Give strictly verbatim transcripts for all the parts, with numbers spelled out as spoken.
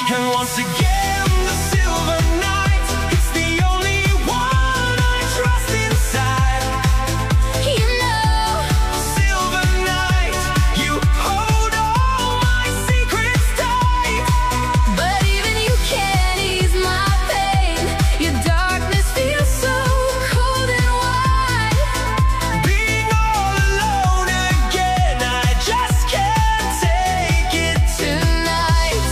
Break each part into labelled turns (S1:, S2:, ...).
S1: And once again, the silver night, it's the only one I trust inside.
S2: You know,
S1: Silver night, you hold all my secrets tight.
S2: but even you can't ease my pain. Your darkness feels so cold and wide.
S1: Being all alone again, I just can't take it
S2: Tonight,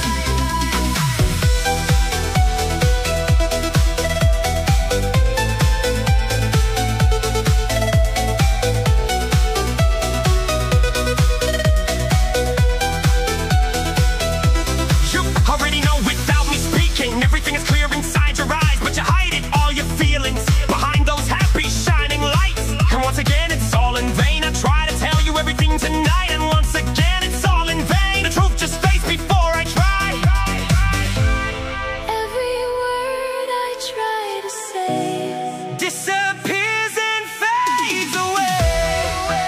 S1: You already know without me speaking. Everything is clear inside your eyes, but you hide it, all your feelings, behind those happy shining lights. And once again, it's all in vain. I try to tell you everything tonight, and once again, it's all in vain. The truth just fades before I try.
S2: every word I try to say
S1: Disappears and fades away.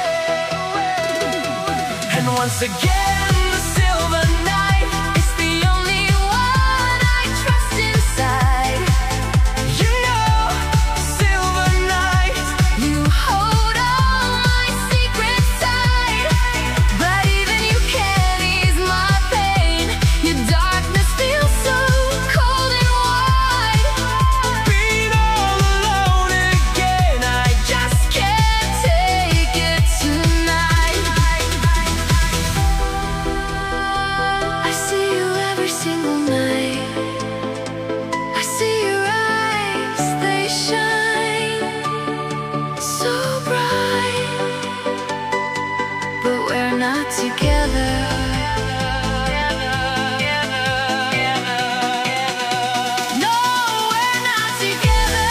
S1: And once again, the silver night,
S2: it's the only one I trust inside.
S1: you know, silver night.
S2: You hold all my secrets tight, but even you can't ease my pain. Your darkness feels so cold and wide.
S1: Being all alone again, I just
S2: Can't take it tonight. I see you every single night. I see your eyes, they shine so bright, but we're not together. No, we're not together.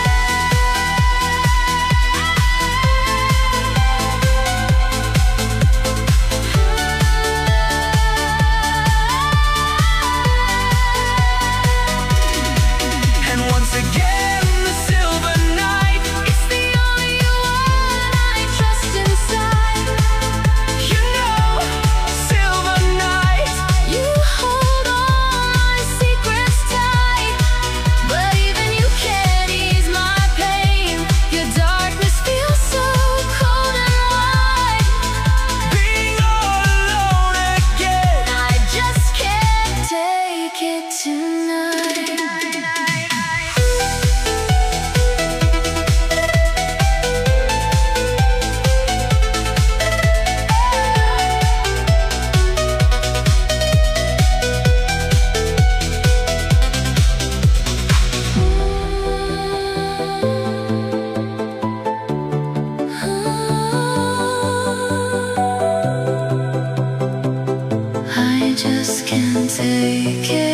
S1: And once again, the silver night,
S2: It's the only one I trust inside.
S1: you know, silver night.
S2: You hold all my secrets tight, but even you can't ease my pain. Your darkness feels so cold and wide.
S1: Being all alone again,
S2: I just can't take it tonight. I just can't take it.